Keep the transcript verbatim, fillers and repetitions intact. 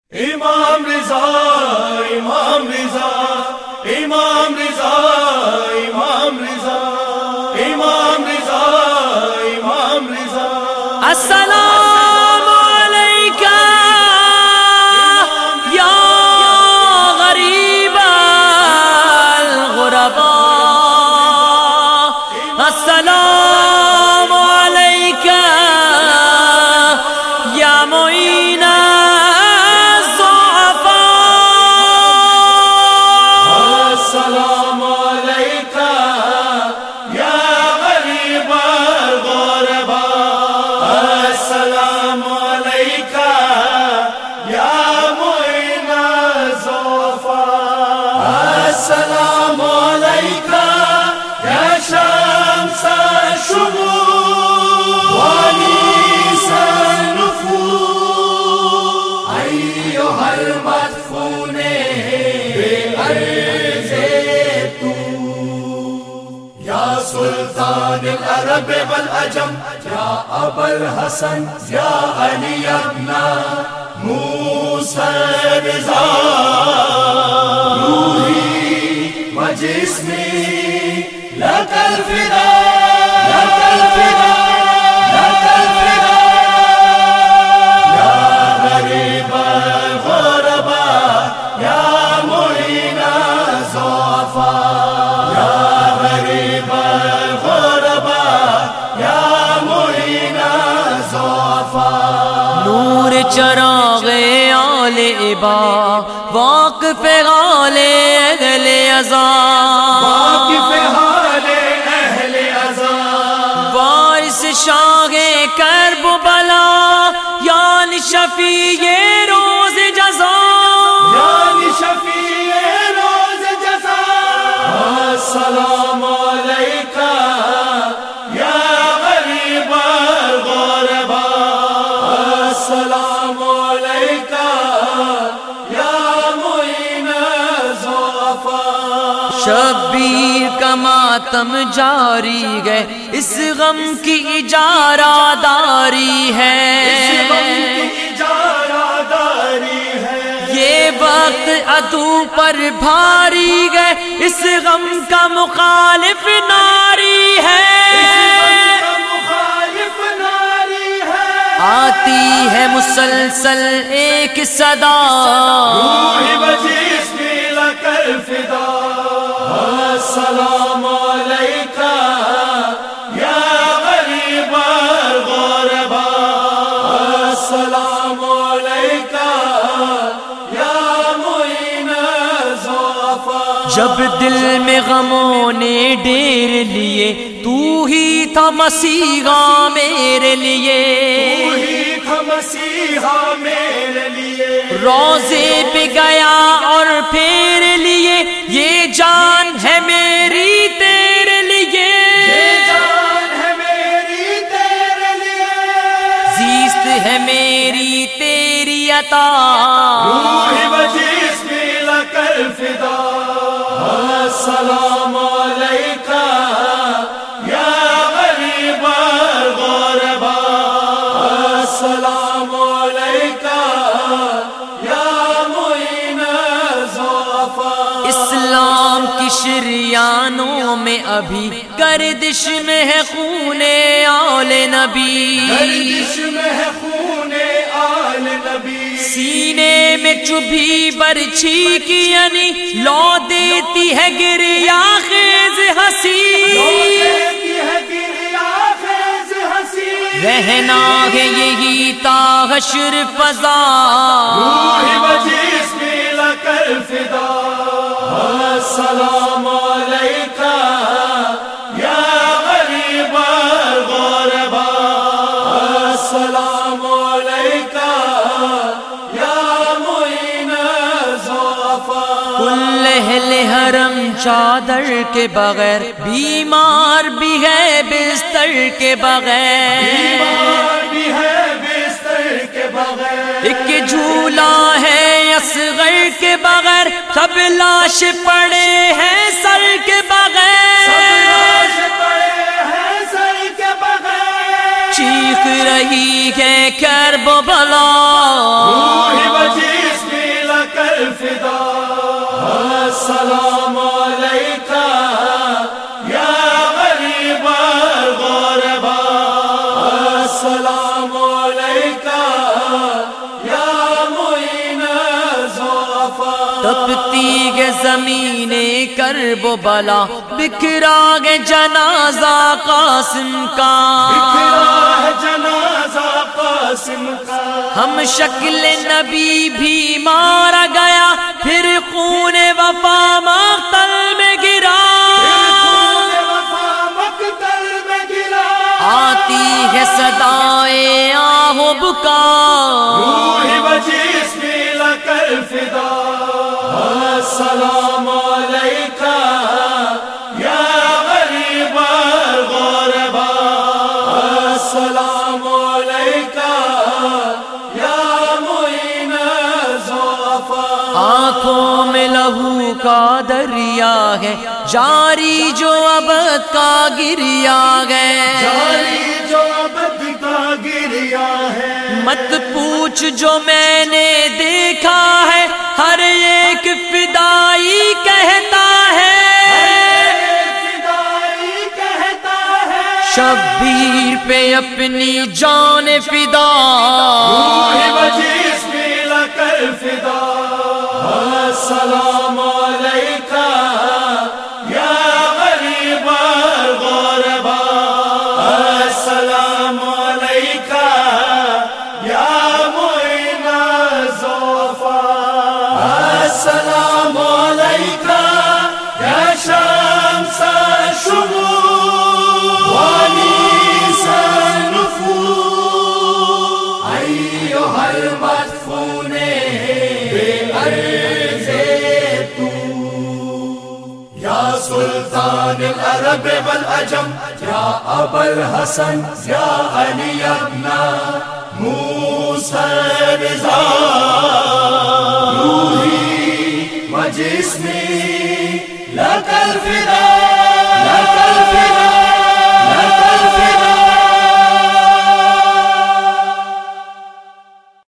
امام رضا امام رضا امام رضا امام رضا امام رضا امام رضا السلام علیکہ یا غریب الغرباء السلام علیکہ یا معین السلام علیکہ یا غریب الغرباء السلام علیکہ یا معین الضعفاء السلام علیکہ یا شمس الشموع وانیس النفوس ایھا المدفون بأرض یا سلطان العرب والعجم یا ابا الحسن یا علی ابن موسیٰ رضا روحی و جسمی لک الفدا لک الفدا لک الفدا یا غریب الغرباء یا معین الضعفاء یا غریب الغرباء یا معین الضعفاء نور چراغ آل عبا واقف حال اہل عزا واقف حال اہل عزا باعث شاہ کرب و بلا یعنی شفیع روز جزا یعنی شفیع روز جزا السلام علیکہ یا غریب الغرباء السلام علیکہ یا معین الضعفاء شبیر کا ماتم جاری ہے اس غم کی اجارہ داری ہے یہ وقت عدو پر بھاری ہے اس غم کا مخالف ناری ہے آتی ہے مسلسل ایک صدا روحی و جسمی لک الفدا السلام علیکہ یا غریب الغرباء السلام علیکہ یا معین الضعفاء جب دل میں غموں نے ڈیر لیے تو ہی تھا مسیحا میرے لیے تو ہی تھا مسیحا میرے لیے روزے پہ گیا اور پھر لیے یہ جان ہے میری تیرے لیے یہ جان ہے میری تیرے لیے زیست ہے میری تیری عطا روحی و جسمی لک الفدا السلام علیکہ یا غریب الغرباء السلام علیکہ یا معین الضعفاء اسلام کی شریانوں میں ابھی گردش میں ہے خون آل نبی گردش میں ہے خون آل نبی سینے میں چبھی برچھی کی یعنی لو دیتی ہے گریا خیز ہنسی رہنا ہے یہی تا حشر فضا روحی و جسمی لک الفدا السلام علیکہ یا غریب الغرباء السلام علیکہ یا معین الضعفاء کل اہل حرم چادر کے بغیر بیمار بھی ہے بستر کے بغیر بیمار بھی ہے بستر کے بغیر ایک جھولا ہے اصغر کے بغیر سب لاش پڑے ہیں سر کے بغیر چیخ رہی ہے کرب و بلا روحی و جسمی تپتی گے زمین کرب و بلا، بکھرا گے جنازہ قاسم کا، بکھرا ہے جنازہ قاسم کا، ہم شکل نبی بھی مارا گیا، پھر خون وفا مقتل میں گرا، آتی ہے صدائے آہ و بکا، روحی و جسمی لک الفدا، السلام علیکہ یا غریب الغربا، السلام علیکہ یا معین الضعفاء۔ آنکھوں میں لہو کا دریا ہے، جاری جو ابد کا گریا ہے، جاری جو ابد کا گریا ہے، مت پوچھ جو میں نے دیکھا ہے، ہر ایک فدائی کہتا ہے، فدائی کہتا ہے، شبیر پہ اپنی جان فدا، روحی و جسمی لک الفدا، السلام علیکہ یا غریب الغربا، السلام علیکہ یا معین الضعفاء، السلام علیکہ یا شمس الشموع وانیس النفوس، ایھا المدفون بأرض طور، یا سلطان العرب والعجم، یا ابا الحسن، یا علی ابن موسیٰ الرضا، روحی و جسمی لک الفدا۔